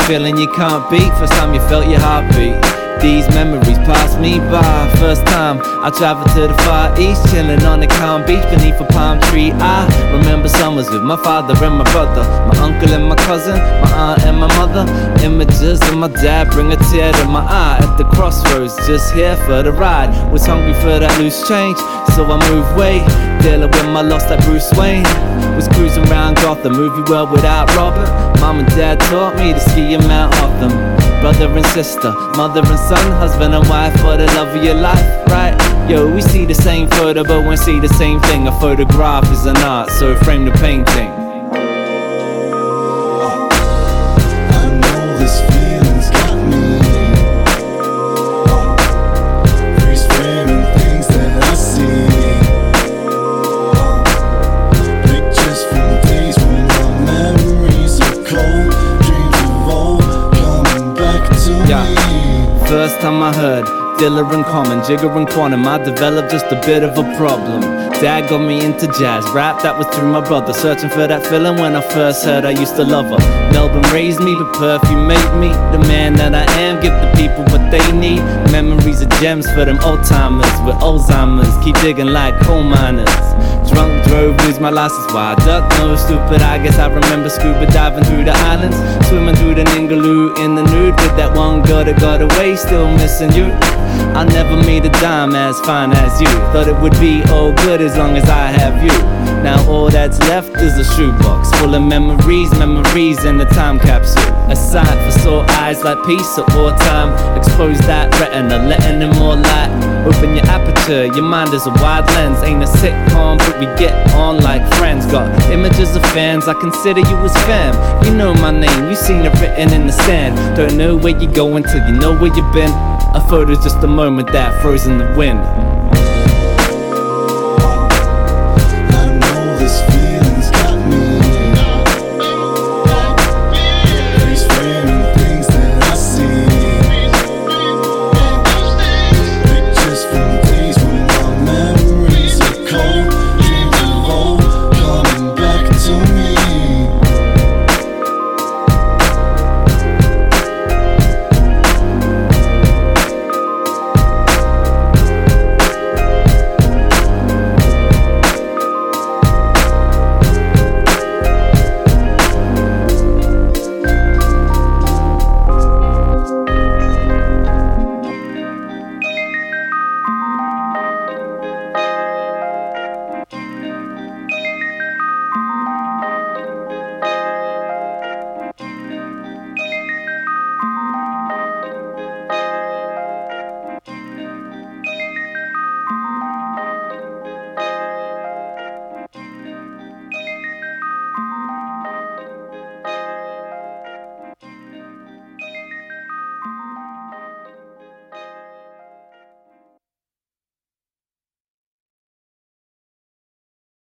feeling you can't beat, first time you felt your heartbeat. These memories pass me by. First time I traveled to the Far East, chilling on the calm beach beneath a palm tree. I remember summers with my father and my brother, my uncle and my cousin, my aunt and my mother. Images of my dad bring a tear to my eye. At the crossroads, just here for the ride. Was hungry for that loose change, so I moved way. Dealing with my loss like Bruce Wayne. Was cruising around Gotham, movie world without Robin. Mom and dad taught me to ski in Mount Hotham. Brother and sister, mother and son, husband and wife, for the love of your life, right? Yo, we see the same photo but won't see the same thing. A photograph is an art, so frame the painting. First time I heard Dilla and Common, Jigger and Quantum, I developed just a bit of a problem. Dad got me into jazz rap, that was through my brother. Searching for that feeling when I first heard I used to love her. Melbourne raised me, but Perfume made me the man that I am. Give the people what they need. Memories are gems for them old timers with Alzheimer's. Keep digging like coal miners. Drunk drove, lose my license, why I duck? No stupid, I guess I remember scuba diving through the islands, swimming through the Ningaloo in the nude with that one girl that got away, still missing you. I never made a dime as fine as you. Thought it would be all good as long as I have you. Now all that's left is a shoebox full of memories, memories in the time capsule. A sight for sore eyes like peace at wartime. Expose that retina, letting in more light. Open your aperture, your mind is a wide lens. Ain't a sitcom, but we get on like friends. Got images of fans, I consider you as fam. You know my name, you seen it written in the sand. Don't know where you're going till you know where you've been. A photo's just a moment that froze in the wind.